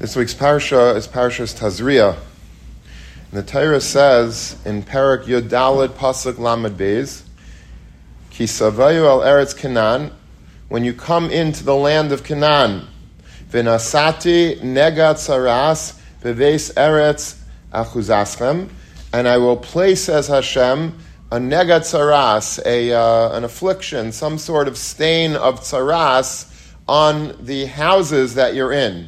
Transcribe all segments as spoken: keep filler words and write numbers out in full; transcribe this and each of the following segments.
This week's parsha is Parshas Tazria. And the Torah says in Parak Yud Dalet Pasuk Lamed Beis, Ki savayu al Eretz Canaan, when you come into the land of Canaan, V'nasati negat saras beveis Eretz achuzaschem, and I will place, as Hashem, a negat saras, a uh, an affliction, some sort of stain of saras on the houses that you're in.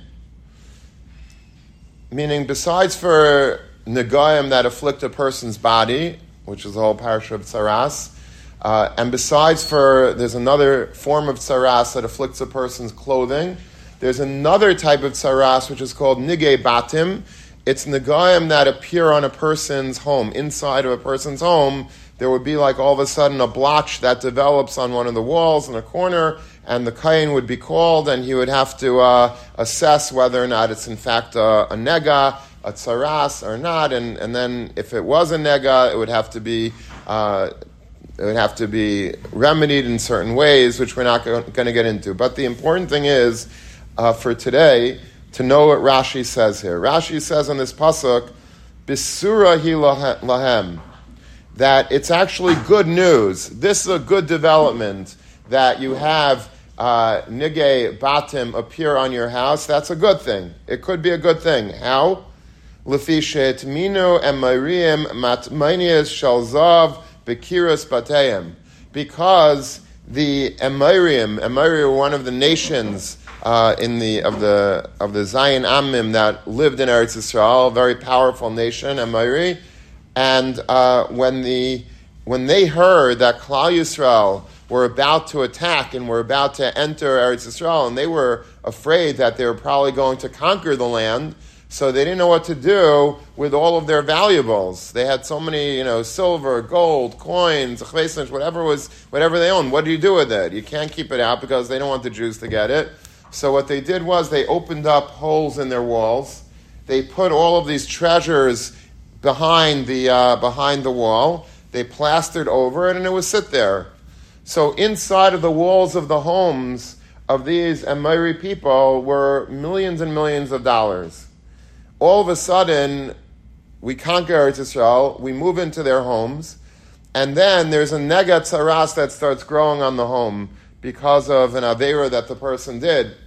Meaning, besides for negayim that afflict a person's body, which is the whole parasha of tsaras, uh, and besides for, there's another form of tsaras that afflicts a person's clothing, there's another type of tsaras which is called nigay batim. It's negayim that appear on a person's home. Inside of a person's home, there would be like all of a sudden a blotch that develops on one of the walls in a corner, and the kain would be called, and he would have to uh, assess whether or not it's in fact a, a nega, a tsaras, or not. And, and then if it was a nega, it would have to be uh, it would have to be remedied in certain ways, which we're not going to get into. But the important thing is uh, for today to know what Rashi says here. Rashi says on this pasuk, "Bisura hi lahem," that it's actually good news. This is a good development that you have uh, nigay batim appear on your house. That's a good thing. It could be a good thing. How? Lefi she'etminu emayriim matmanias shalzav bekiras bateim. Because the Emayrim, Emayrim were one of the nations uh, in the of the of the Zion Amim that lived in Eretz Yisrael, a very powerful nation, Emayri. And uh, when the when they heard that Klal Yisrael were about to attack and were about to enter Eretz Yisrael, and they were afraid that they were probably going to conquer the land, so they didn't know what to do with all of their valuables. They had so many, you know, silver, gold, coins, whatever was, whatever they owned. What do you do with it? You can't keep it out because they don't want the Jews to get it. So what they did was they opened up holes in their walls. They put all of these treasures behind the uh, behind the wall. They plastered over it, and it would sit there. So inside of the walls of the homes of these Emayri people were millions and millions of dollars. All of a sudden, we conquer Eretz Yisrael, we move into their homes, and then there's a negat tsaras that starts growing on the home because of an aveira that the person did.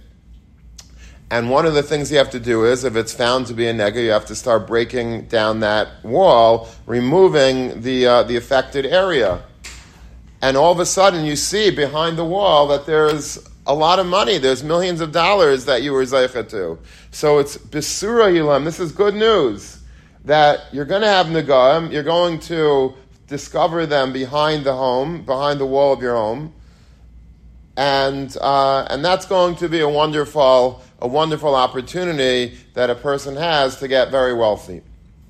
And one of the things you have to do is, if it's found to be a nega, you have to start breaking down that wall, removing the uh, the affected area. And all of a sudden, you see behind the wall that there's a lot of money. There's millions of dollars that you were zeicha to. So it's Bisura Yilam. This is good news that you're going to have negaim. You're going to discover them behind the home, behind the wall of your home. And uh, and that's going to be a wonderful a wonderful opportunity that a person has to get very wealthy.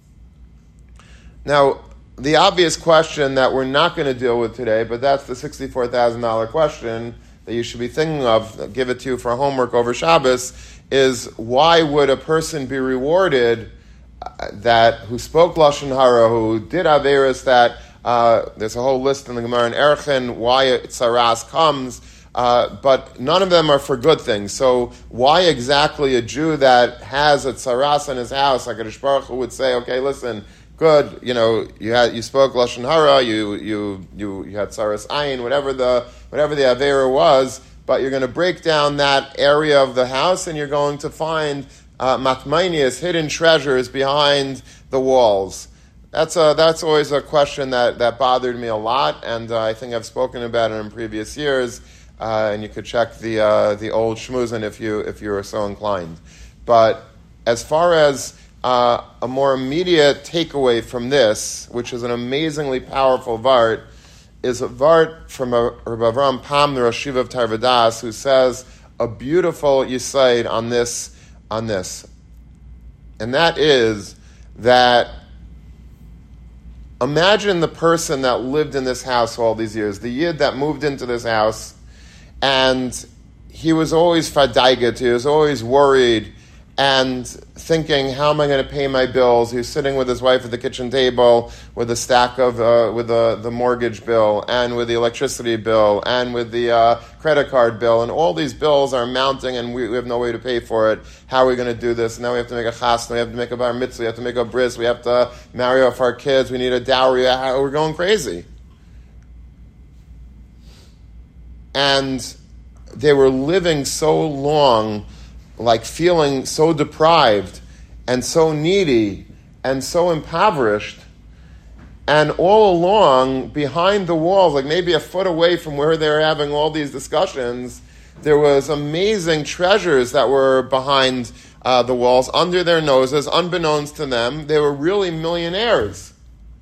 Now, the obvious question that we're not going to deal with today, but that's the sixty-four thousand dollars question that you should be thinking of, I'll give it to you for homework over Shabbos, is why would a person be rewarded that who spoke Lashon Hara, who did Averis, that uh, there's a whole list in the Gemara in Erchin, why Tsaras comes, Uh, but none of them are for good things. So why exactly a Jew that has a tsaras in his house, like a Baruch Hu would say, okay, listen, good, you know, you had you spoke Lashon Hara, you you you you had tsaras ayin, whatever the whatever the avera was, but you're going to break down that area of the house and you're going to find uh, matmainias, hidden treasures behind the walls. That's a, that's always a question that, that bothered me a lot, and uh, I think I've spoken about it in previous years. Uh, and you could check the uh, the old shmuzin if you if you are so inclined. But as far as uh, a more immediate takeaway from this, which is an amazingly powerful vart, is a vart from a, Rabbi Avraham Pam, the Rosh Yeshiva of Tarvadas, who says a beautiful yisaid on this on this, and that is that imagine the person that lived in this house all these years, the yid that moved into this house. And he was always fadaigat, he was always worried, and thinking, how am I going to pay my bills? He was sitting with his wife at the kitchen table with a stack of, uh, with the, the mortgage bill, and with the electricity bill, and with the uh, credit card bill, and all these bills are mounting, and we, we have no way to pay for it. How are we going to do this? And now we have to make a chasna, we have to make a bar mitzvah, we have to make a bris, we have to marry off our kids, we need a dowry, we're going crazy. And they were living so long, like feeling so deprived and so needy and so impoverished. And all along, behind the walls, like maybe a foot away from where they were having all these discussions, there was amazing treasures that were behind uh, the walls, under their noses, unbeknownst to them. They were really millionaires.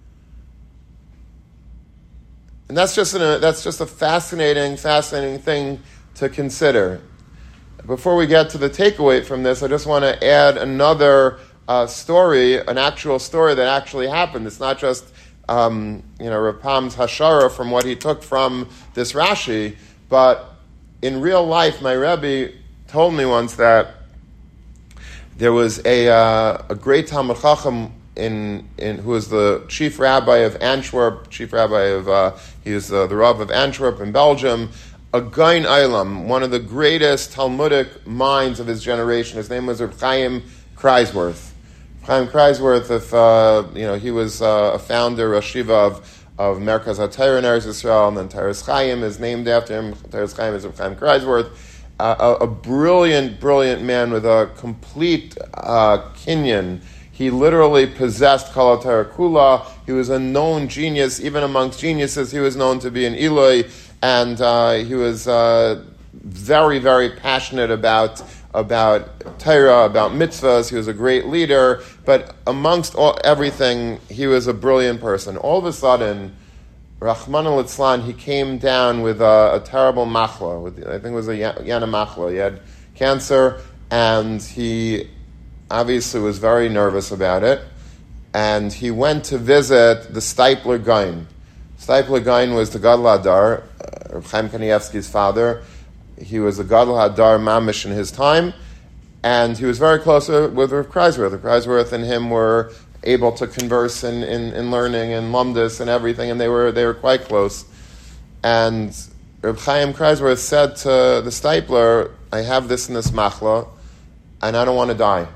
And that's just an, that's just a fascinating, fascinating thing to consider. Before we get to the takeaway from this, I just want to add another uh, story, an actual story that actually happened. It's not just um, you know Rapam's hashara from what he took from this Rashi, but in real life, my Rebbe told me once that there was a uh, a great Talmid Chacham in in who was the chief rabbi of Antwerp, chief rabbi of uh, he was the, the Rav of Antwerp in Belgium. A Gain Eilam, one of the greatest Talmudic minds of his generation. His name was Reb Chaim Kreisworth. Chaim Kreisworth, if uh, you know, he was uh, a founder, a shiva of of Merkaz HaTorah in Eretz Yisrael, and then Taras Chaim is named after him. Taras Chaim is Reb Chaim Kreisworth, uh, a, a brilliant, brilliant man with a complete uh, kinyan. He literally possessed Kol HaTorah Kula. He was a known genius, even amongst geniuses. He was known to be an Eloi. And uh, he was uh, very, very passionate about about Torah, about mitzvahs. He was a great leader, but amongst all, everything, he was a brilliant person. All of a sudden, Rahman al-Itzlan, he came down with a, a terrible machla. With, I think it was a yana machla. He had cancer, and he obviously was very nervous about it. And he went to visit the Steipler Gaon. Steipler Gaon was the Gadol Hadar, uh, Reb Chaim Kanievsky's father. He was a Gadol Hadar mamish in his time, and he was very close with Reb Kreisworth. Reb Kreisworth and him were able to converse in, in, in learning and lumdus and everything, and they were they were quite close. And Reb Chaim Kreisworth said to the Steipler, "I have this in this machla, and I don't want to die.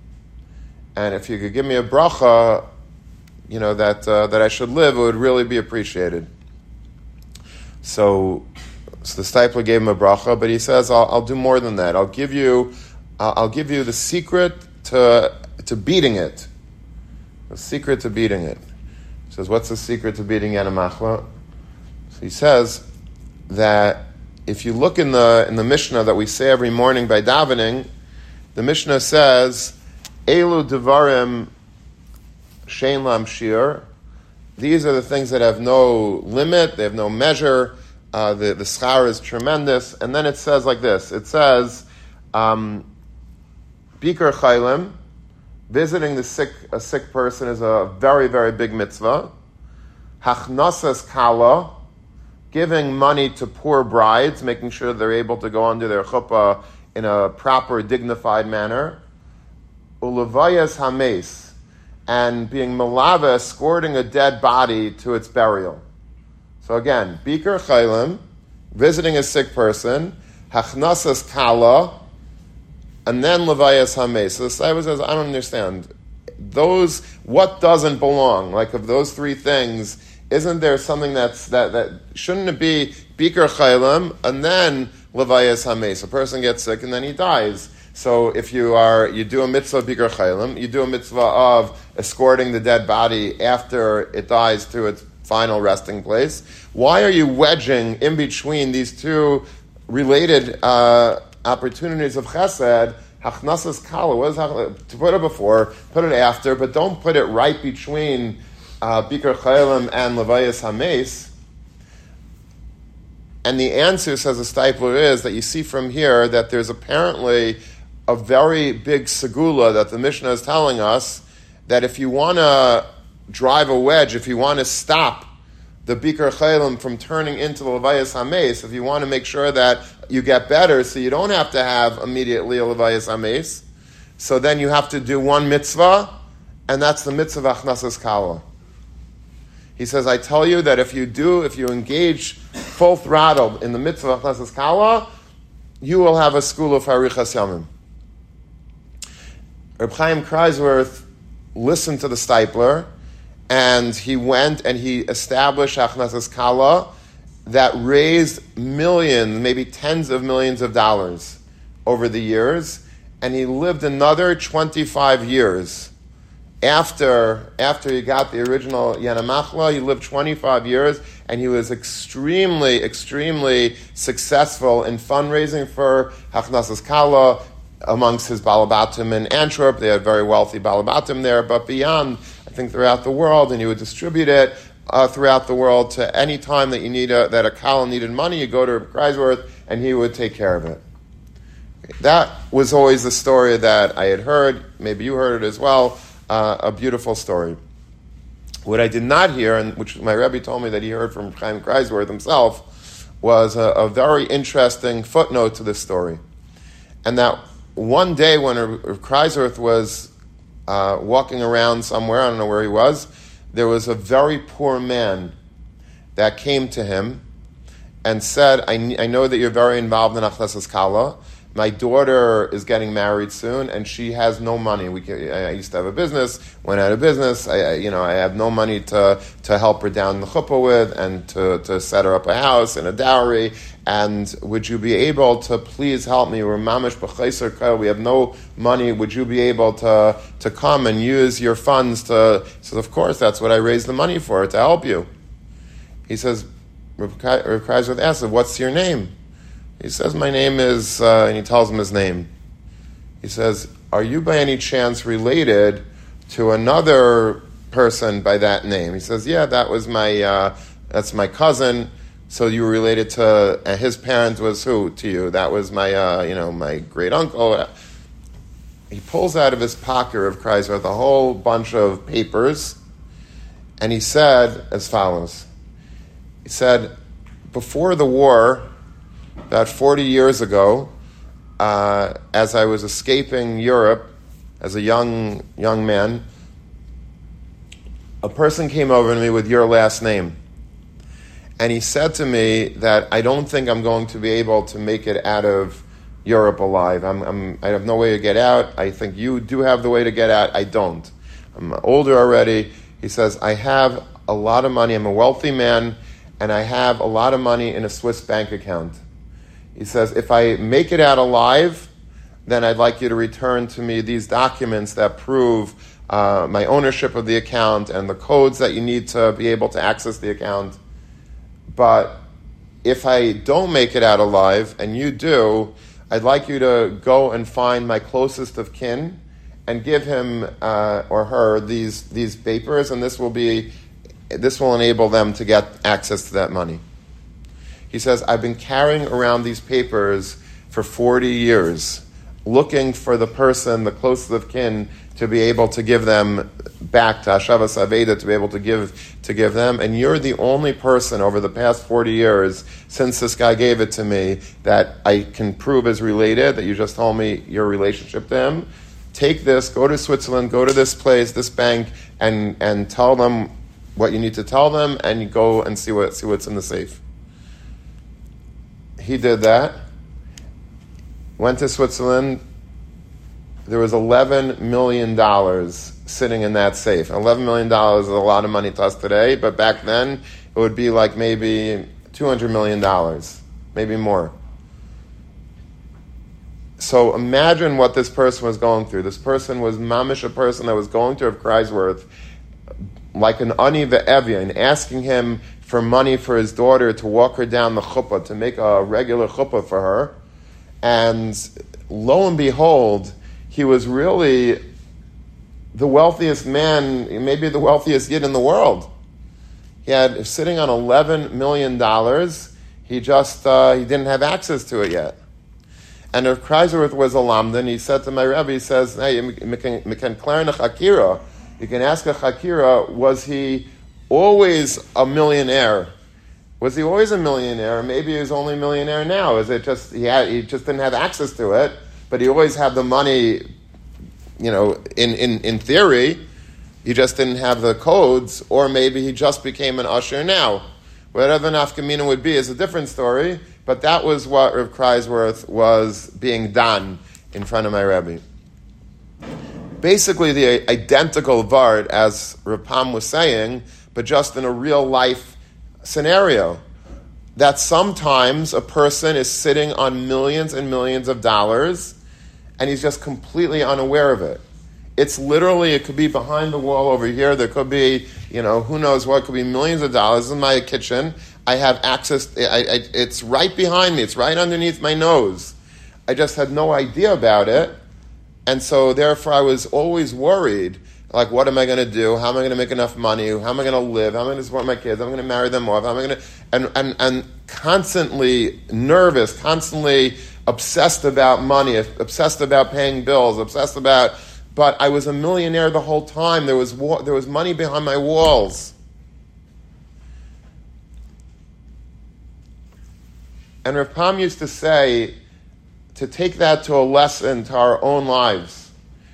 And if you could give me a bracha, you know, that uh, that I should live, it would really be appreciated." So, so the Steipler gave him a bracha, but he says, I'll, I'll do more than that. I'll give you, uh, I'll give you the secret to to beating it. The secret to beating it. He says, what's the secret to beating Yana Machla? So he says that if you look in the in the Mishnah that we say every morning by davening, the Mishnah says, Elu devarim shein lam shir. These are the things that have no limit, they have no measure. Uh, the the schar is tremendous. And then it says like this. It says, um, Bikur Chaylim, visiting the sick a sick person is a very, very big mitzvah. Hachnasas kala, giving money to poor brides, making sure they're able to go under their chuppah in a proper, dignified manner. Ulavayas hames, and being malava, escorting a dead body to its burial. So again, Bikur Chaylim, visiting a sick person, Hachnasas Kala, and then Levayas Hames. So the Saiba says, I don't understand. Those, what doesn't belong? Like of those three things, isn't there something that's, that, that shouldn't it be Bikur Chaylim, and then Levayas Hames? A person gets sick and then he dies. So if you are, you do a mitzvah of Bikur Chaylim, you do a mitzvah of escorting the dead body after it dies to its final resting place. Why are you wedging in between these two related uh, opportunities of chesed? Hachnasas kala, what is hach- to put it before, put it after, but don't put it right between uh, Bikur Chaylim and Levayas Hames. And the answer, says the Steipler, is that you see from here that there's apparently a very big segula that the Mishnah is telling us that if you want to drive a wedge, if you want to stop the Bikur Chaylim from turning into the Levayas Hames, if you want to make sure that you get better so you don't have to have immediately a Levayas Hames, so then you have to do one mitzvah, and that's the mitzvah of Achnasas Kala. He says, I tell you that if you do, if you engage full throttle in the mitzvah of Achnasas Kala, you will have a school of Harichas Yamim. Reb Chaim Kreisworth listened to the Steipler, and he went and he established Achnasas Kala that raised millions, maybe tens of millions of dollars over the years, and he lived another twenty-five years. After, after he got the original Yana Machla, he lived twenty-five years, and he was extremely, extremely successful in fundraising for Achnasas Kala amongst his Balabatim in Antwerp. They had very wealthy Balabatim there, but beyond, I think throughout the world, and he would distribute it uh, throughout the world to any time that you need a, that a Kala needed money, you go to Kreisworth, and he would take care of it. That was always the story that I had heard. Maybe you heard it as well. Uh, a beautiful story. What I did not hear, and which my Rebbe told me that he heard from Chaim Kreisworth himself, was a, a very interesting footnote to this story. And that one day when Kreisworth was uh, walking around somewhere, I don't know where he was, there was a very poor man that came to him and said, I, I know that you're very involved in Achnasas Kala. My daughter is getting married soon, and she has no money. We can, I used to have a business, went out of business. I, I, you know, I have no money to, to help her down the chuppah with, and to, to set her up a house and a dowry. And would you be able to please help me? We're mamish b'chayser kol. We have no money. Would you be able to to come and use your funds to? He says, of course, that's what I raised the money for, to help you. He says, Rav Kreisworth asks, what's your name? He says, my name is, uh, and he tells him his name. He says, are you by any chance related to another person by that name? He says, yeah, that was my, uh, that's my cousin. So you were related to, and his parent was who to you? That was my, uh, you know, my great uncle. He pulls out of his pocket of Kreisworth a whole bunch of papers, and he said as follows. He said, before the war, about forty years ago, uh, as I was escaping Europe as a young young man, a person came over to me with your last name. And he said to me that I don't think I'm going to be able to make it out of Europe alive. I'm, I'm, I have no way to get out. I think you do have the way to get out. I don't. I'm older already. He says, I have a lot of money. I'm a wealthy man, and I have a lot of money in a Swiss bank account. He says, if I make it out alive, then I'd like you to return to me these documents that prove uh, my ownership of the account and the codes that you need to be able to access the account. But if I don't make it out alive, and you do, I'd like you to go and find my closest of kin and give him uh, or her these these papers, and this will be this will enable them to get access to that money. He says, I've been carrying around these papers for forty years, looking for the person, the closest of kin, to be able to give them back to Hashavas Aveda, to be able to give to give them. And you're the only person over the past forty years, since this guy gave it to me, that I can prove is related, that you just told me your relationship to him. Take this, go to Switzerland, go to this place, this bank, and, and tell them what you need to tell them, and you go and see what see what's in the safe. He did that, went to Switzerland. There was eleven million dollars sitting in that safe. eleven million dollars is a lot of money to us today, but back then it would be like maybe two hundred million dollars, maybe more. So imagine what this person was going through. This person was mamish, a person that was going to Kreisworth like an ani ve'evya, and asking him for money for his daughter to walk her down the chuppah, to make a regular chuppah for her. And lo and behold, he was really the wealthiest man, maybe the wealthiest yid in the world. He had, sitting on eleven million dollars, he just, uh, he didn't have access to it yet. And if Kreisworth was a lamdan, he said to my Rebbe, he says, hey, you can declare a chakira. You can ask a chakira, was he always a millionaire? Was he always a millionaire? Maybe he was only a millionaire now. Is it just, he had, he just didn't have access to it, but he always had the money you know, in, in, in theory, he just didn't have the codes, or maybe he just became an usher now. Whatever nafkamina would be is a different story, but that was what Rav Kreisworth was being done in front of my Rebbe. Basically the identical vart as Rav Pam was saying, but just in a real life scenario. That sometimes a person is sitting on millions and millions of dollars and he's just completely unaware of it. It's literally, it could be behind the wall over here. There could be, you know, who knows what, it could be millions of dollars in my kitchen. I have access, I, I, it's right behind me. It's right underneath my nose. I just had no idea about it. And so therefore I was always worried, like, what am I going to do? How am I going to make enough money? How am I going to live? How am I going to support my kids? How am I going to marry them off? How am I going to, and, and, and constantly nervous, constantly obsessed about money, obsessed about paying bills, obsessed about, but I was a millionaire the whole time. There was there was money behind my walls. And Rav Pam used to say, to take that to a lesson to our own lives.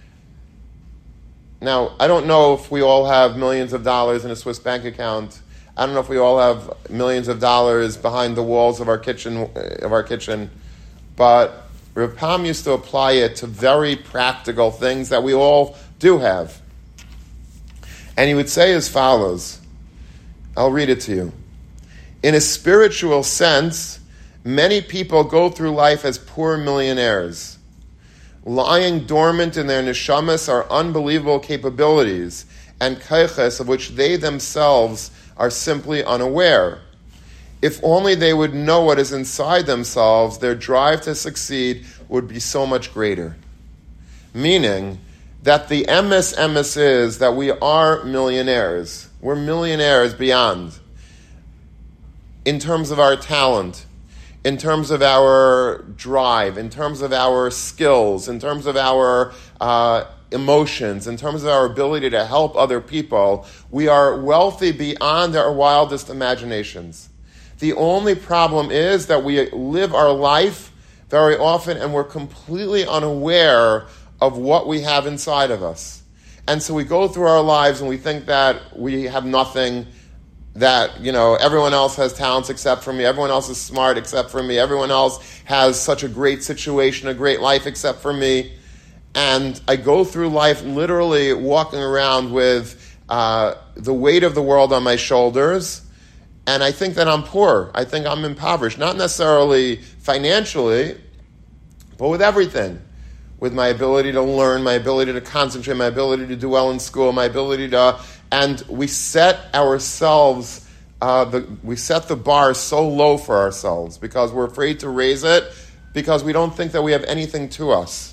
Now, I don't know if we all have millions of dollars in a Swiss bank account. I don't know if we all have millions of dollars behind the walls of our kitchen, of our kitchen, but Rav Pam used to apply it to very practical things that we all do have. And he would say as follows, I'll read it to you. In a spiritual sense, many people go through life as poor millionaires. Lying dormant in their neshamas are unbelievable capabilities and kaiches of which they themselves are simply unaware. If only they would know what is inside themselves, their drive to succeed would be so much greater. Meaning that the emes emes is that we are millionaires. We're millionaires beyond. In terms of our talent, in terms of our drive, in terms of our skills, in terms of our uh, emotions, in terms of our ability to help other people, we are wealthy beyond our wildest imaginations. The only problem is that we live our life very often and we're completely unaware of what we have inside of us. And so we go through our lives and we think that we have nothing, that, you know, everyone else has talents except for me, everyone else is smart except for me, everyone else has such a great situation, a great life except for me. And I go through life literally walking around with uh, the weight of the world on my shoulders, and I think that I'm poor. I think I'm impoverished, not necessarily financially, but with everything. With my ability to learn, my ability to concentrate, my ability to do well in school, my ability to... And we set ourselves, uh, the, we set the bar so low for ourselves because we're afraid to raise it because we don't think that we have anything to us.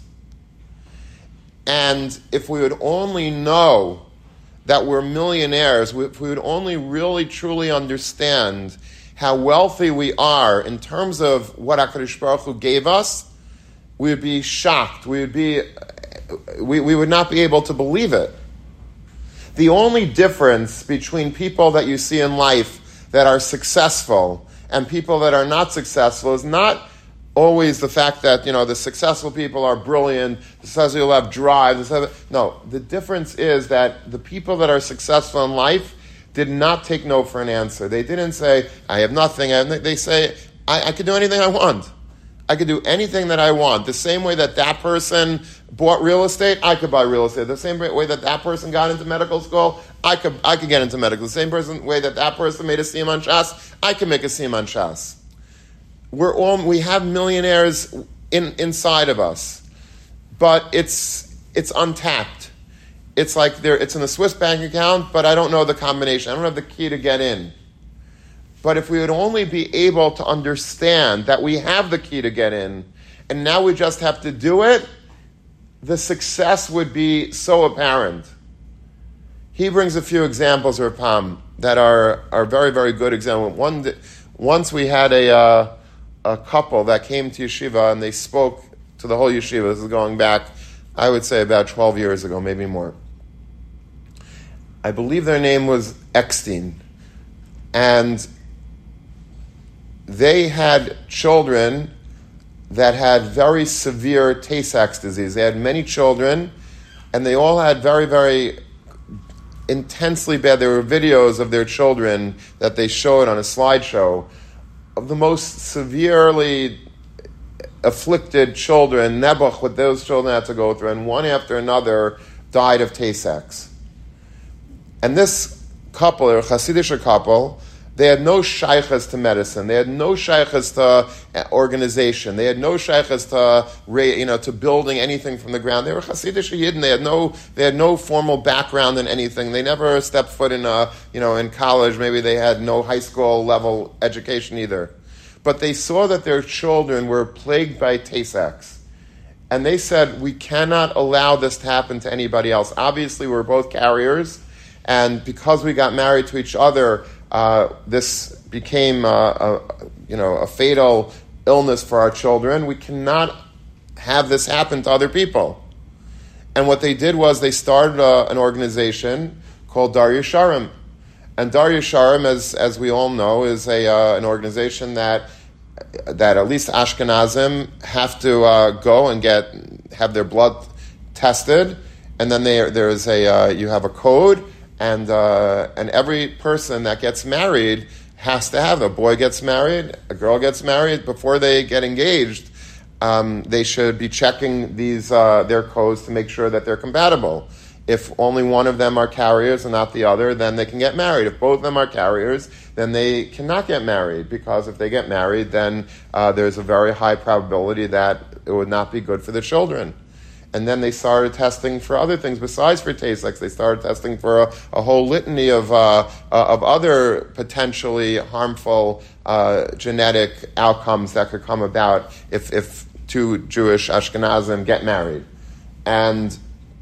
And if we would only know that we're millionaires, if we would only really truly understand how wealthy we are in terms of what HaKadosh Baruch Hu gave us, we would be shocked. We would be, we, we would not be able to believe it. The only difference between people that you see in life that are successful and people that are not successful is not always the fact that, you know, the successful people are brilliant, the successful people have drive. The successful, no, the difference is that the people that are successful in life did not take no for an answer. They didn't say, I have nothing. I have nothing. They say, I, I can do anything I want. I could do anything that I want. The same way that that person bought real estate, I could buy real estate. The same way that that person got into medical school, I could I could get into medical. The same person way that that person made a Siman Shas, I could make a Siman Shas. We're all we have millionaires in inside of us, but it's it's untapped. It's like there. It's in a Swiss bank account, but I don't know the combination. I don't have the key to get in. But if we would only be able to understand that we have the key to get in, and now we just have to do it, the success would be so apparent. He brings a few examples, Rav Pam, that are, are very, very good examples. One, once we had a, uh, a couple that came to yeshiva, and they spoke to the whole yeshiva. This is going back, I would say, about twelve years ago, maybe more. I believe their name was Eckstein. And they had children that had very severe Tay-Sachs disease. They had many children and they all had very, very intensely bad. There were videos of their children that they showed on a slideshow of the most severely afflicted children, Nebuch, what those children had to go through, and one after another died of Tay-Sachs. And this couple, a Hasidic couple, they had no shaykhs to medicine. They had no shaykhs to organization. They had no shaykhs to, you know, to building anything from the ground. They were Hasidic Yidden. They had no, they had no formal background in anything. They never stepped foot in a, you know, in college. Maybe they had no high school level education either. But they saw that their children were plagued by Tay-Sachs. And they said, we cannot allow this to happen to anybody else. Obviously, we're both carriers. And because we got married to each other, Uh, this became, uh, a, you know, a fatal illness for our children. We cannot have this happen to other people. And what they did was they started a, an organization called Dar Yesharim. And Dar Yesharim, as as we all know, is a uh, an organization that that at least Ashkenazim have to uh, go and get have their blood tested, and then they, there's a uh, you have a code. And uh, and every person that gets married has to have, a boy gets married, a girl gets married, before they get engaged, um, they should be checking these uh, their codes to make sure that they're compatible. If only one of them are carriers and not the other, then they can get married. If both of them are carriers, then they cannot get married, because if they get married, then uh, there's a very high probability that it would not be good for the children. And then they started testing for other things besides for Tay-Sachs. They started testing for a, a whole litany of uh, uh, of other potentially harmful uh, genetic outcomes that could come about if if two Jewish Ashkenazim get married. And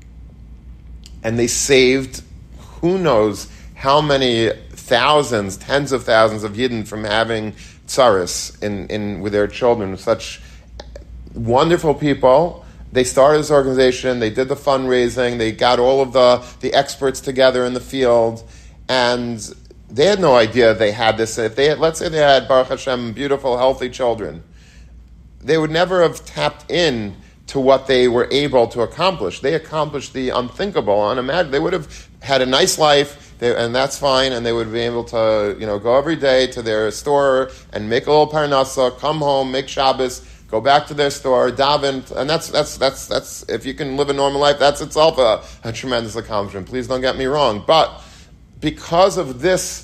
and they saved who knows how many thousands, tens of thousands of Yidden from having tsaris in, in with their children. Such wonderful people. They started this organization, they did the fundraising, they got all of the, the experts together in the field, and they had no idea they had this. If they had, let's say they had, Baruch Hashem, beautiful, healthy children, they would never have tapped in to what they were able to accomplish. They accomplished the unthinkable, unimaginable. They would have had a nice life, they, and that's fine, and they would be able to, you know, go every day to their store and make a little parnasa, come home, make Shabbos, go back to their store, daven, and that's that's that's that's if you can live a normal life, that's itself a, a tremendous accomplishment. Please don't get me wrong, but because of this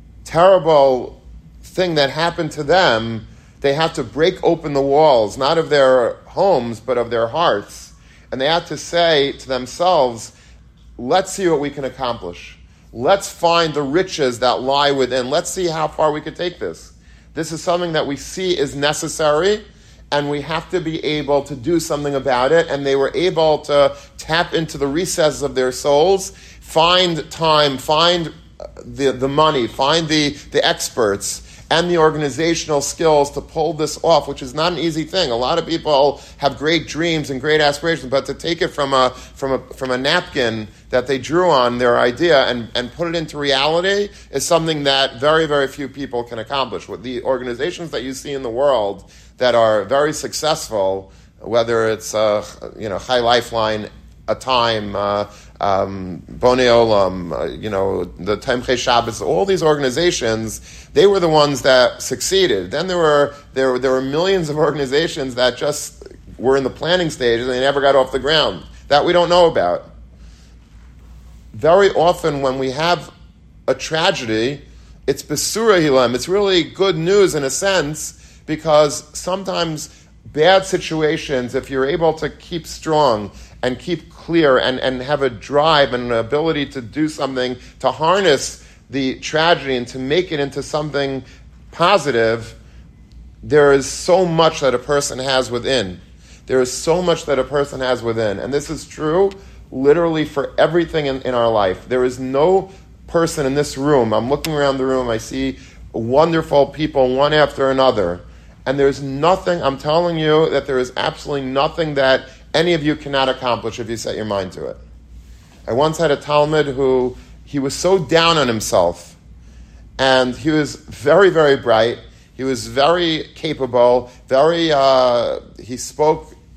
terrible thing that happened to them, they had to break open the walls, not of their homes, but of their hearts, and they had to say to themselves, "Let's see what we can accomplish. Let's find the riches that lie within. Let's see how far we could take this. This is something that we see is necessary." And we have to be able to do something about it. And they were able to tap into the recesses of their souls, find time, find the, the money, find the, the experts, and the organizational skills to pull this off, which is not an easy thing. A lot of people have great dreams and great aspirations, but to take it from a from a from a napkin that they drew on their idea and, and put it into reality is something that very, very few people can accomplish. With the organizations that you see in the world that are very successful, whether it's uh, you know Chai Lifeline, A Time, uh, um, Bonei Olam, uh, you know the Tomchei Shabbos, all these organizations, they were the ones that succeeded. Then there were there there were millions of organizations that just were in the planning stage and they never got off the ground. That we don't know about. Very often when we have a tragedy, it's Besura Hilem. It's really good news in a sense, because sometimes bad situations, if you're able to keep strong and keep clear and, and have a drive and an ability to do something, to harness the tragedy and to make it into something positive, there is so much that a person has within. There is so much that a person has within. And this is true literally for everything in, in our life. There is no person in this room, I'm looking around the room, I see wonderful people one after another, and there's nothing, I'm telling you that there is absolutely nothing that any of you cannot accomplish if you set your mind to it. I once had a Talmud who, he was so down on himself, and he was very, very bright, he was very capable, very, uh, he spoke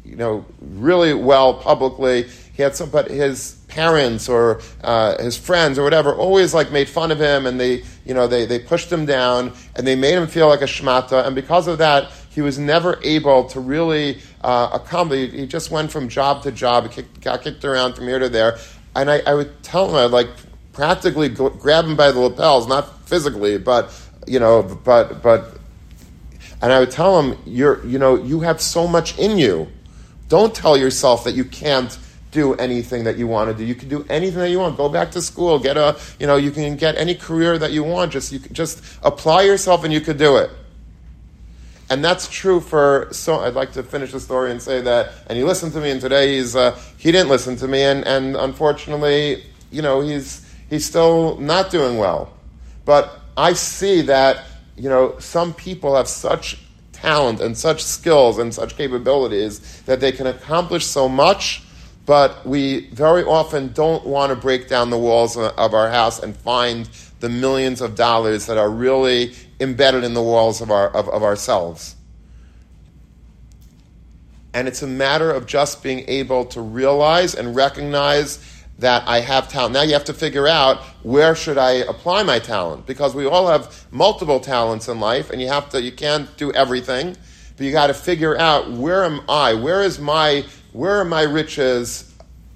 you know, really well publicly. He had some, but his parents or uh, his friends or whatever always like made fun of him, and they, you know, they they pushed him down, and they made him feel like a shmata, and because of that, he was never able to really uh, accomplish. He just went from job to job, he kicked, got kicked around from here to there, and I, I would tell him, I'd like practically go, grab him by the lapels, not physically, but you know, but but, and I would tell him, you're, you know, you have so much in you. Don't tell yourself that you can't do anything that you want to do. You can do anything that you want. Go back to school. Get a, you know, you can get any career that you want. Just you can just apply yourself, and you could do it. And that's true for. So I'd like to finish the story and say that. And he listened to me, and today he's uh, he didn't listen to me, and and unfortunately, you know, he's he's still not doing well. But I see that, you know, some people have such talent and such skills and such capabilities that they can accomplish so much, but we very often don't want to break down the walls of our house and find the millions of dollars that are really embedded in the walls of our of, of ourselves. And it's a matter of just being able to realize and recognize that I have talent. Now you have to figure out, where should I apply my talent? Because we all have multiple talents in life, and you have to, you can't do everything, but you got to figure out, where am I? Where is my, where are my riches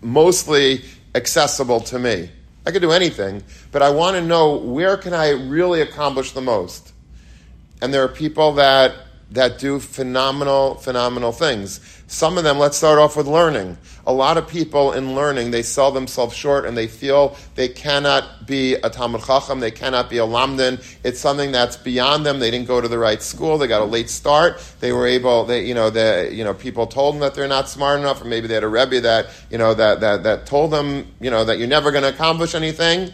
mostly accessible to me? I could do anything, but I want to know, where can I really accomplish the most? And there are people that that do phenomenal, phenomenal things. Some of them, let's start off with learning. A lot of people in learning, they sell themselves short, and they feel they cannot be a Talmid Chacham, they cannot be a Lamdan. It's something that's beyond them. They didn't go to the right school. They got a late start. They were able, they, you know, they, you know, people told them that they're not smart enough, or maybe they had a Rebbe that, you know, that that that told them, you know, that you're never going to accomplish anything,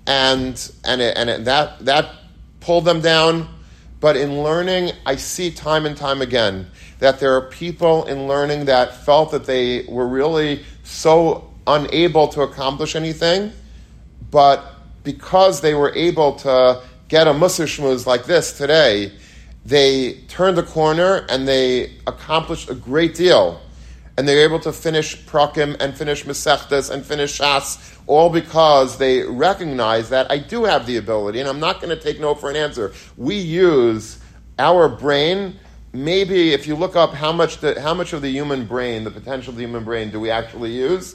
and and it, and it, that that pulled them down. But in learning, I see time and time again that there are people in learning that felt that they were really so unable to accomplish anything, but because they were able to get a Musar Shmuz like this today, they turned the corner and they accomplished a great deal. And they were able to finish Prakim and finish Masechtas and finish Shas, all because they recognize that I do have the ability, and I'm not going to take no for an answer. We use our brain. Maybe if you look up how much the, how much of the human brain, the potential of the human brain, do we actually use?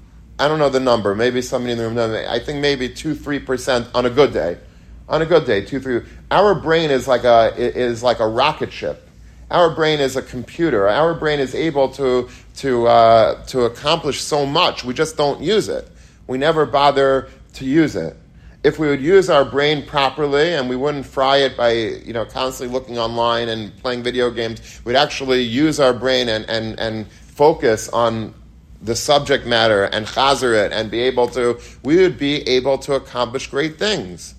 I don't know the number. Maybe somebody in the room knows. I think maybe two, three percent on a good day. On a good day, two, three. Our brain is like a is like a rocket ship. Our brain is a computer. Our brain is able to to uh, to accomplish so much. We just don't use it. We never bother to use it. If we would use our brain properly, and we wouldn't fry it by, you know, constantly looking online and playing video games, we'd actually use our brain and and, and focus on the subject matter and chazer it and be able to, we would be able to accomplish great things.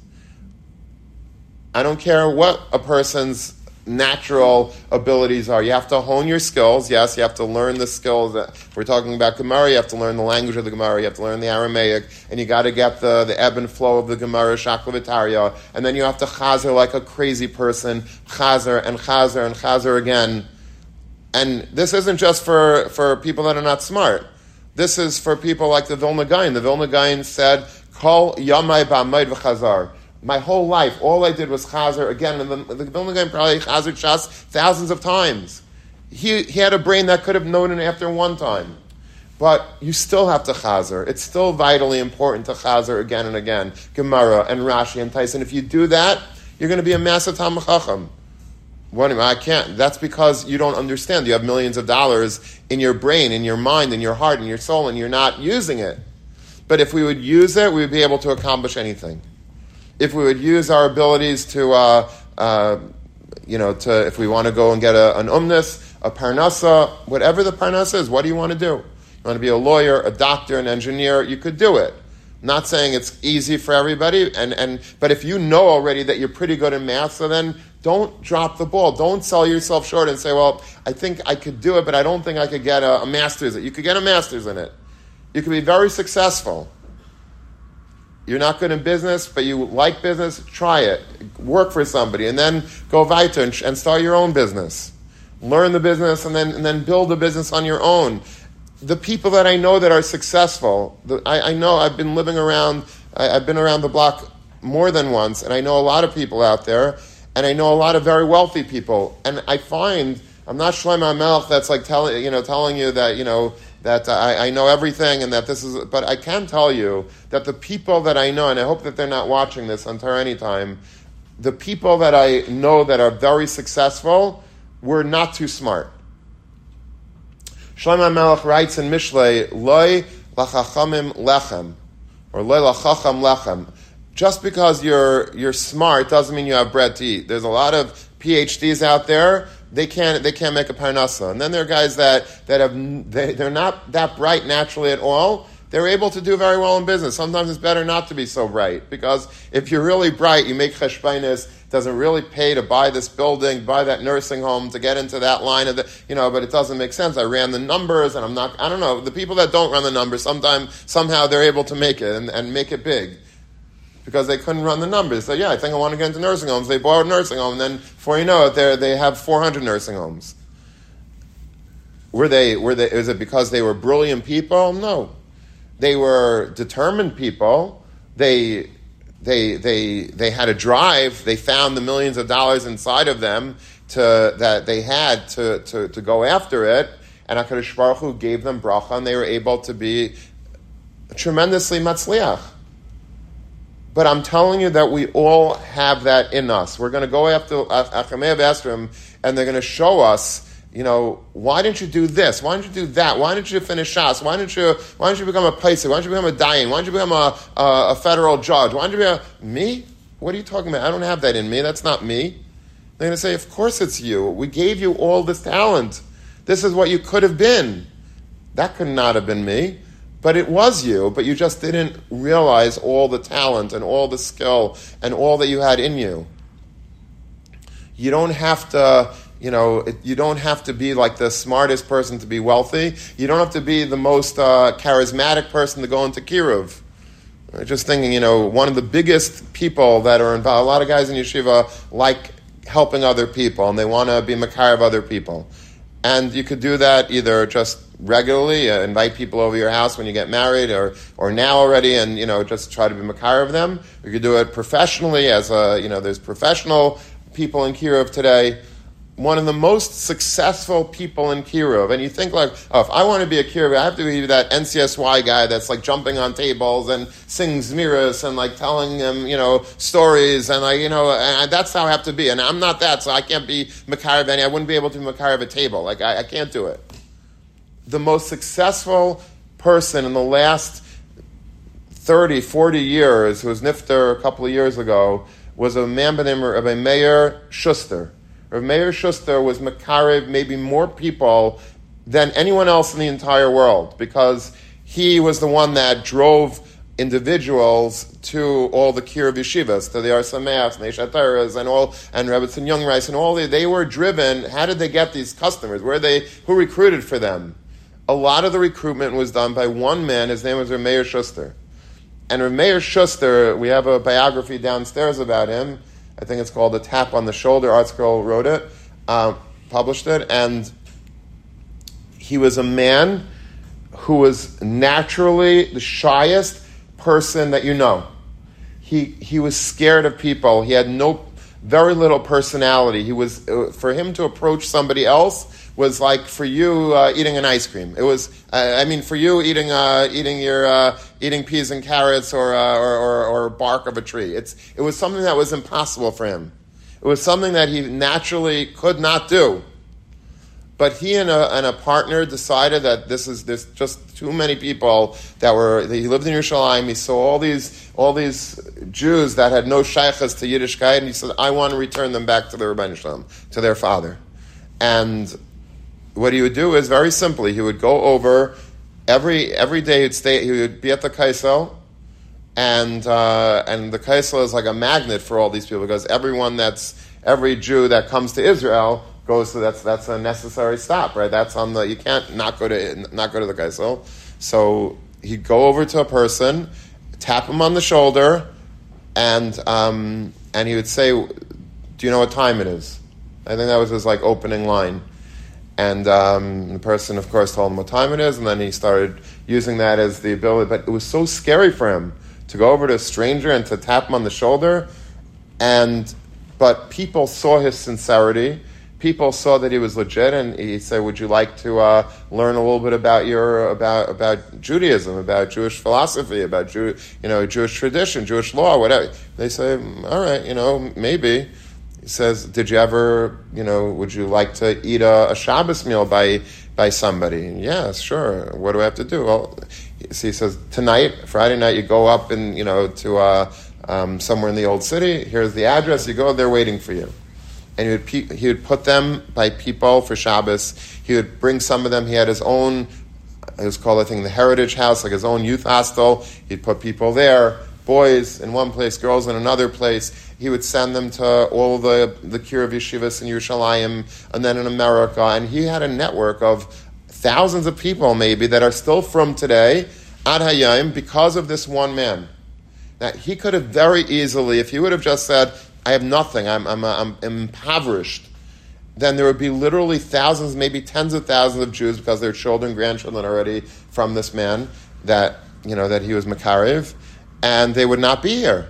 I don't care what a person's natural abilities are. You have to hone your skills. Yes, you have to learn the skills. That, if we're talking about Gemara, you have to learn the language of the Gemara. You have to learn the Aramaic, and you got to get the, the ebb and flow of the Gemara, Shaklavitaria, and then you have to chazer like a crazy person, chazer and chazer and chazer again. And this isn't just for, for people that are not smart. This is for people like the Vilna Gaon. The Vilna Gaon said, Kol yamai ba'amayid v'chazar. My whole life, all I did was chazer again, and the, the Vilna Gaon probably chazered Shas thousands of times. He he had a brain that could have known it after one time. But you still have to chazer. It's still vitally important to chazer again and again. Gemara and Rashi and Tyson. If you do that, you're going to be a massive Talmid Chacham. What do you mean? I can't. That's because you don't understand. You have millions of dollars in your brain, in your mind, in your heart, in your soul, and you're not using it. But if we would use it, we would be able to accomplish anything. If we would use our abilities to, uh, uh, you know, to if we want to go and get a, an umnis, a parnasa, whatever the parnasa is, what do you want to do? You want to be a lawyer, a doctor, an engineer, you could do it. I'm not saying it's easy for everybody, and, and but if you know already that you're pretty good in math, so then don't drop the ball. Don't sell yourself short and say, well, I think I could do it, but I don't think I could get a, a master's. You could get a master's in it. You could be very successful. You're not good in business, but you like business, try it. Work for somebody, and then go weiter and, and start your own business. learn the business, and then and then build a business on your own. The people that I know that are successful, the, I, I know I've been living around, I, I've been around the block more than once, and I know a lot of people out there, and I know a lot of very wealthy people, and I find, I'm not Shlomo HaMelech that's like telling you know telling you that you know that I, I know everything and that this is, but I can tell you that the people that I know, and I hope that they're not watching this on Torah Anytime, the people that I know that are very successful were not too smart. Shlomo HaMelech writes in Mishlei, Loi lachachamim lechem, or Loi lachacham lechem. Just because you're you're smart doesn't mean you have bread to eat. There's a lot of P H Ds out there. They can't they can't make a parnasa. And then there are guys that that have they, they're not that bright naturally at all. They're able to do very well in business. Sometimes it's better not to be so bright, because if you're really bright, you make cheshbainis. Doesn't really pay to buy this building, buy that nursing home, to get into that line of the, you know, but it doesn't make sense. I ran the numbers, and I'm not, I don't know, the people that don't run the numbers, sometimes, somehow they're able to make it and, and make it big, because they couldn't run the numbers. So yeah, I think I want to get into nursing homes. They bought a nursing home, and then before you know it, they they have four hundred nursing homes. Were they, were they, is it because they were brilliant people? No. They were determined people. They, They they they had a drive. They found the millions of dollars inside of them to that they had to, to, to go after it, and HaKadosh Baruch Hu gave them bracha, and they were able to be tremendously matzliach. But I'm telling you that we all have that in us. We're going to go after Achamei V'Estrim, and they're going to show us, you know, why didn't you do this? Why didn't you do that? Why didn't you finish Shas? Why didn't you? Why didn't you become a paisik? Why didn't you become a dayan? Why didn't you become a, a, a federal judge? Why didn't you be a me? What are you talking about? I don't have that in me. That's not me. They're going to say, of course it's you. We gave you all this talent. This is what you could have been. That could not have been me, but it was you. But you just didn't realize all the talent and all the skill and all that you had in you. You don't have to. You know, it, you don't have to be like the smartest person to be wealthy. You don't have to be the most uh, charismatic person to go into Kiruv. I'm just thinking, you know, one of the biggest people that are involved, a lot of guys in yeshiva like helping other people, and they want to be makar of other people. And you could do that either just regularly, uh, invite people over your house when you get married, or or now already, and, you know, just try to be makar of them. You could do it professionally as a, you know, there's professional people in Kiruv today. One of the most successful people in Kiruv, and you think like, oh, if I want to be a Kiruv, I have to be that N C S Y guy that's like jumping on tables and sings miras and like telling them, you know, stories, and like, you know, and that's how I have to be. And I'm not that, so I can't be makar of any. I wouldn't be able to be makar of a table. Like I, I can't do it. The most successful person in the last thirty, forty years, who was nifter a couple of years ago, was a man by the name of a Meir Schuster. Rav Meir Schuster was makarev maybe more people than anyone else in the entire world, because he was the one that drove individuals to all the Kiruv yeshivas, to the Ar Sameachs and the Shataras and all, and Rebbetzin Young Rice and all. They, they were driven. How did they get these customers? Where they? Who recruited for them? A lot of the recruitment was done by one man. His name was Rav Meir Schuster. And Rav Meir Schuster, we have a biography downstairs about him. I think it's called A Tap on the Shoulder. ArtScroll wrote it, uh, published it, and he was a man who was naturally the shyest person that you know. He he was scared of people. He had no, very little personality. He was, uh, for him to approach somebody else was like for you uh, eating an ice cream. It was, uh, I mean, for you eating uh, eating your uh, eating peas and carrots or, uh, or or or bark of a tree. It's it was something that was impossible for him. It was something that he naturally could not do. But he and a and a partner decided that this is there's just too many people that were. He lived in Yerushalayim. He saw all these all these Jews that had no shaykhs to Yiddishkeit, and he said, "I want to return them back to the Rebbeinu Shalom, to their father." And what he would do is very simply, he would go over every every day. He'd stay. He would be at the Kaisel, and uh, and the Kaisel is like a magnet for all these people, because everyone that's every Jew that comes to Israel goes to that's that's a necessary stop, right? That's on the you can't not go to not go to the Kaisel. So he'd go over to a person, tap him on the shoulder, and um, and he would say, "Do you know what time it is?" I think that was his like opening line. And um, the person, of course, told him what time it is, and then he started using that as the ability. But it was so scary for him to go over to a stranger and to tap him on the shoulder. And but people saw his sincerity. People saw that he was legit, and he said, "Would you like to uh, learn a little bit about your about about Judaism, about Jewish philosophy, about Jew, you know, Jewish tradition, Jewish law, whatever?" They say, "All right, you know, maybe." He says, "Did you ever, you know, would you like to eat a, a Shabbos meal by by somebody?" Yes, sure. What do I have to do? Well, so he says, "Tonight, Friday night, you go up and, you know, to uh, um, somewhere in the old city. Here's the address. You go, they're waiting for you." And he would pe- he would put them by people for Shabbos. He would bring some of them. He had his own, it was called, I think, the Heritage House, like his own youth hostel. He'd put people there, boys in one place, girls in another place. He would send them to all the the Kiruv Yeshivas in Yerushalayim and then in America. And he had a network of thousands of people, maybe, that are still from today, Ad Hayom, because of this one man. Now, he could have very easily, if he would have just said, "I have nothing, I'm, I'm, I'm impoverished," then there would be literally thousands, maybe tens of thousands of Jews, because their children, grandchildren already from this man that, you know, that he was Makarev, and they would not be here.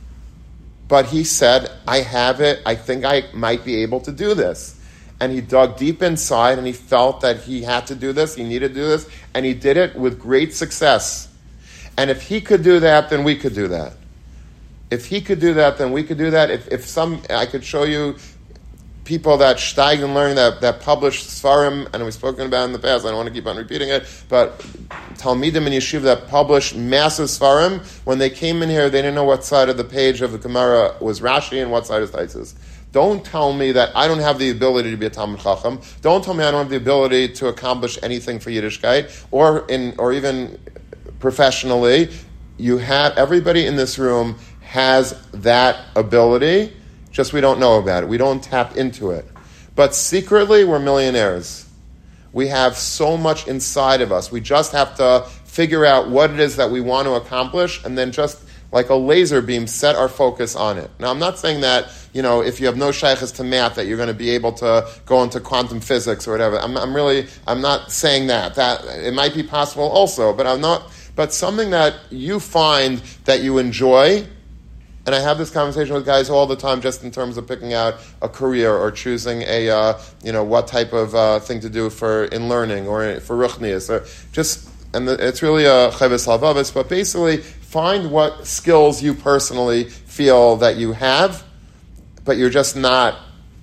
But he said, "I have it, I think I might be able to do this." And he dug deep inside, and he felt that he had to do this, he needed to do this, and he did it with great success. And if he could do that, then we could do that. If he could do that, then we could do that. If if some, I could show you people that steig and learn, that, that publish Sfarim, and we've spoken about in the past, I don't want to keep on repeating it, but Talmidim and Yeshiva that publish massive Sfarim, when they came in here, they didn't know what side of the page of the Gemara was Rashi and what side is Taisus. Don't tell me that I don't have the ability to be a Talmud Chacham. Don't tell me I don't have the ability to accomplish anything for Yiddishkeit, or in, or even professionally. You have, everybody in this room has that ability, just we don't know about it. We don't tap into it. But secretly, we're millionaires. We have so much inside of us. We just have to figure out what it is that we want to accomplish, and then just like a laser beam, set our focus on it. Now, I'm not saying that, you know, if you have no shaykhs to math, that you're going to be able to go into quantum physics or whatever. I'm, I'm really, I'm not saying that. That it might be possible also, but I'm not. But something that you find that you enjoy. And I have this conversation with guys all the time, just in terms of picking out a career or choosing a, uh, you know, what type of uh, thing to do for in learning or for ruchnias, or just, and the, it's really a chayvus halvavis. But basically, find what skills you personally feel that you have, but you're just not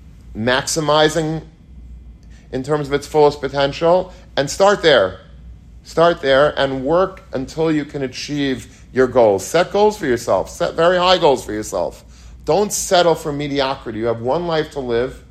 maximizing in terms of its fullest potential, and start there. Start there and work until you can achieve your goals. Set goals for yourself. Set very high goals for yourself. Don't settle for mediocrity. You have one life to live,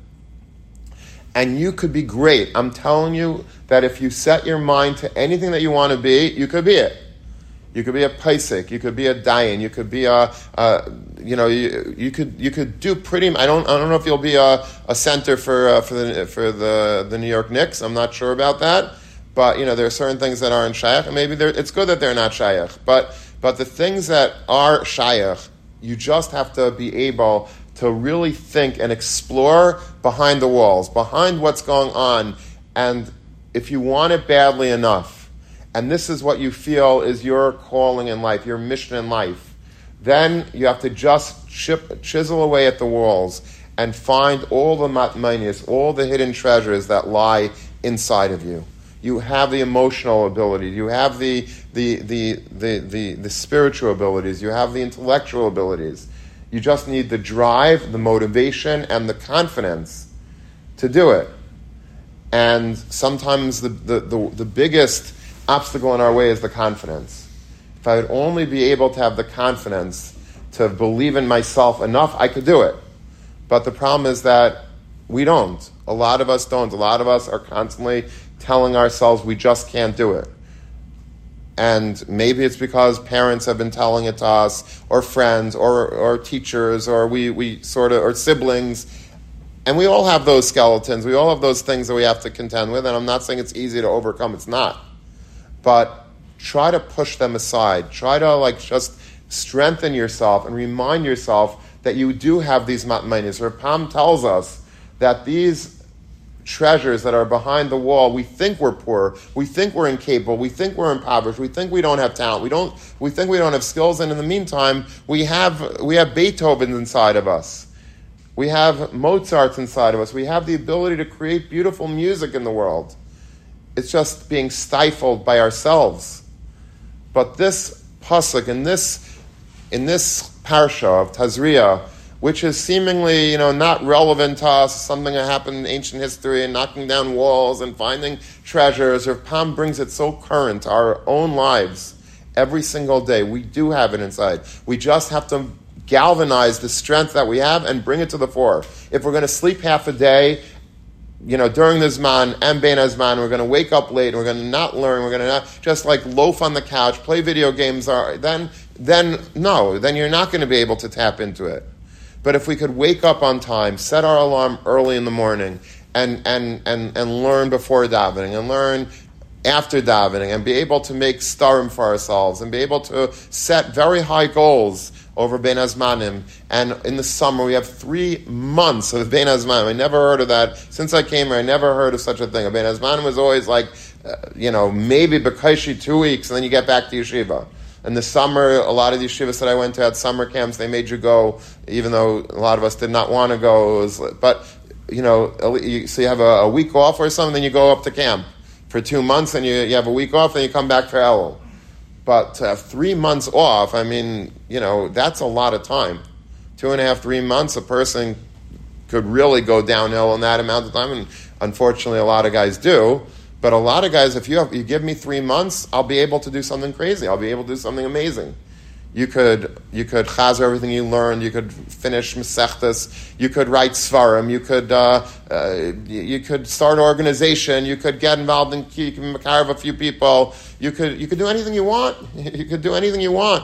and you could be great. I'm telling you that if you set your mind to anything that you want to be, you could be it. You could be a paisik. You could be a dayan. You could be a, a you know, you, you could you could do pretty. I don't I don't know if you'll be a, a center for uh, for the for the the New York Knicks. I'm not sure about that. But, you know, there are certain things that aren't shayach, and maybe it's good that they're not shayach. But but the things that are shayach, you just have to be able to really think and explore behind the walls, behind what's going on. And if you want it badly enough, and this is what you feel is your calling in life, your mission in life, then you have to just chip, chisel away at the walls and find all the matmanias, all the hidden treasures that lie inside of you. You have the emotional ability. You have the the, the the the the spiritual abilities. You have the intellectual abilities. You just need the drive, the motivation, and the confidence to do it. And sometimes the, the, the, the biggest obstacle in our way is the confidence. If I would only be able to have the confidence to believe in myself enough, I could do it. But the problem is that we don't. A lot of us don't. A lot of us are constantly telling ourselves we just can't do it. And maybe it's because parents have been telling it to us, or friends, or or teachers, or we, we sort of, or siblings. And we all have those skeletons. We all have those things that we have to contend with. And I'm not saying it's easy to overcome. It's not. But try to push them aside. Try to like just strengthen yourself and remind yourself that you do have these matmainis. Rapam tells us that these treasures that are behind the wall. We think we're poor. We think we're incapable. We think we're impoverished. We think we don't have talent. We don't. We think we don't have skills. And in the meantime, we have we have Beethoven inside of us. We have Mozart's inside of us. We have the ability to create beautiful music in the world. It's just being stifled by ourselves. But this pasuk in this in this parsha of Tazria, which is seemingly, you know, not relevant to us, something that happened in ancient history and knocking down walls and finding treasures, Rav Pam brings it so current to our own lives every single day. We do have it inside. We just have to galvanize the strength that we have and bring it to the fore. If we're going to sleep half a day, you know, during the Zman and Bein HaZman, we're going to wake up late, and we're going to not learn, we're going to not just like loaf on the couch, play video games, or then, then no, then you're not going to be able to tap into it. But if we could wake up on time, set our alarm early in the morning, and and and, and learn before davening, and learn after davening, and be able to make starim for ourselves, and be able to set very high goals over Bein HaZmanim. And in the summer, we have three months of Bein HaZmanim. I never heard of that. Since I came here, I never heard of such a thing. Bein HaZmanim was always like, uh, you know, maybe B'kaishi two weeks, and then you get back to yeshiva. In the summer, a lot of the yeshivas that I went to had summer camps. They made you go, even though a lot of us did not want to go. It was, but, you know, so you have a, a week off or something, then you go up to camp for two months, and you, you have a week off, and you come back for Elul. But to have three months off, I mean, you know, that's a lot of time. Two and a half, three months, a person could really go downhill in that amount of time, and unfortunately a lot of guys do. But a lot of guys, if you have, you give me three months, I'll be able to do something crazy. I'll be able to do something amazing. You could you could chazer everything you learned. You could finish Masechtas. You could write Svarim. You could uh, uh, you could start an organization. You could get involved in you can carve a few people. You could you could do anything you want. You could do anything you want.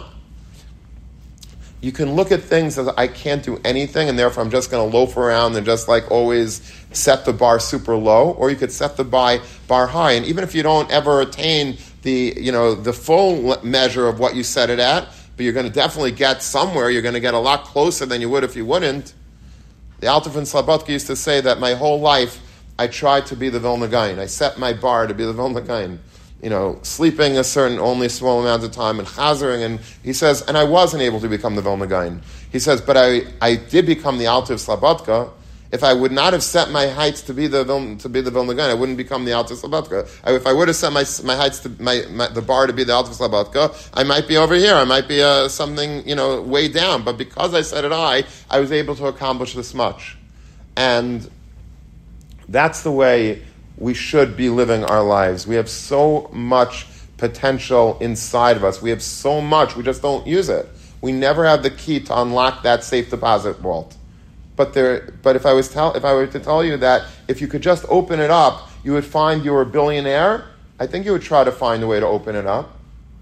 You can look at things as I can't do anything, and therefore I'm just going to loaf around and just like always set the bar super low, or you could set the bar bar high. And even if you don't ever attain the you know the full measure of what you set it at, but you're going to definitely get somewhere. You're going to get a lot closer than you would if you wouldn't. The Alter von Slobodka used to say that my whole life I tried to be the Vilna Gaon. I set my bar to be the Vilna Gaon. You know, sleeping a certain, only a small amount of time, and chazering, and he says, and I wasn't able to become the Vilna Gaon. He says, but I, I did become the Alter Slobodka. If I would not have set my heights to be the to be the Vilna Gaon, I wouldn't become the Alter Slobodka. I, if I would have set my my heights to my, my the bar to be the Alter Slobodka, I might be over here. I might be uh, something you know way down. But because I set it high, I was able to accomplish this much, and that's the way we should be living our lives. We have so much potential inside of us. We have so much. We just don't use it. We never have the key to unlock that safe deposit vault. But there, but if I was tell, if I were to tell you that if you could just open it up, you would find you were a billionaire, I think you would try to find a way to open it up.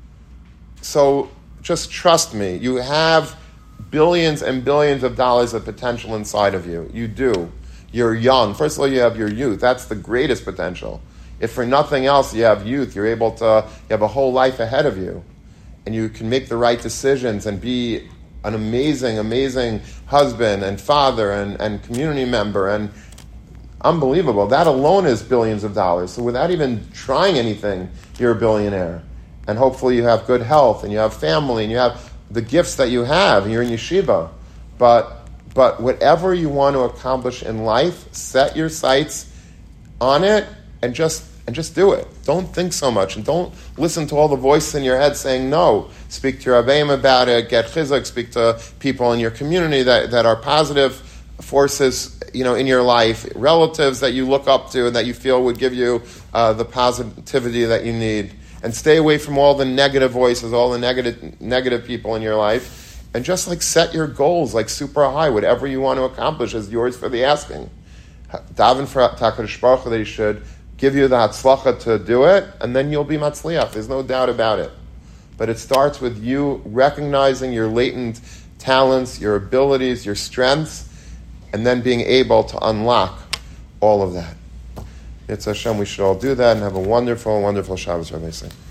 So just trust me. You have billions and billions of dollars of potential inside of you. You do. You're young. First of all, you have your youth. That's the greatest potential. If for nothing else, you have youth. You're able to, you have a whole life ahead of you. And you can make the right decisions and be an amazing, amazing husband and father and, and community member. And unbelievable. That alone is billions of dollars. So without even trying anything, you're a billionaire. And hopefully you have good health and you have family and you have the gifts that you have and you're in yeshiva. But But whatever you want to accomplish in life, set your sights on it and just and just do it. Don't think so much and don't listen to all the voices in your head saying no. Speak to your Rebbeim about it, get chizuk, speak to people in your community that, that are positive forces, you know, in your life, relatives that you look up to and that you feel would give you uh, the positivity that you need. And stay away from all the negative voices, all the negative negative people in your life. And just like set your goals like super high. Whatever you want to accomplish is yours for the asking. Daven for HaKadosh Baruch Hu that he should give you the hatzlacha to do it, and then you'll be matzliach. There's no doubt about it. But it starts with you recognizing your latent talents, your abilities, your strengths, and then being able to unlock all of that. It's Hashem, we should all do that and have a wonderful, wonderful Shabbos, Rabbi Say.